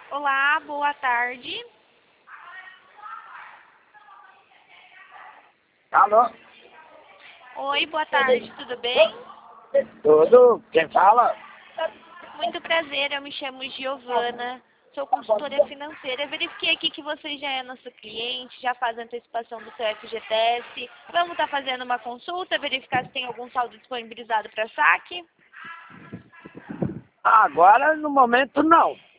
Olá, boa tarde. Alô? Oi, boa tarde, tudo bem? Tudo? Quem fala? Muito prazer, eu me chamo Giovana, sou consultora financeira. Verifiquei aqui que você já é nosso cliente, já faz antecipação do seu FGTS. Vamos estar fazendo uma consulta, verificar se tem algum saldo disponibilizado para saque? Agora, no momento, não.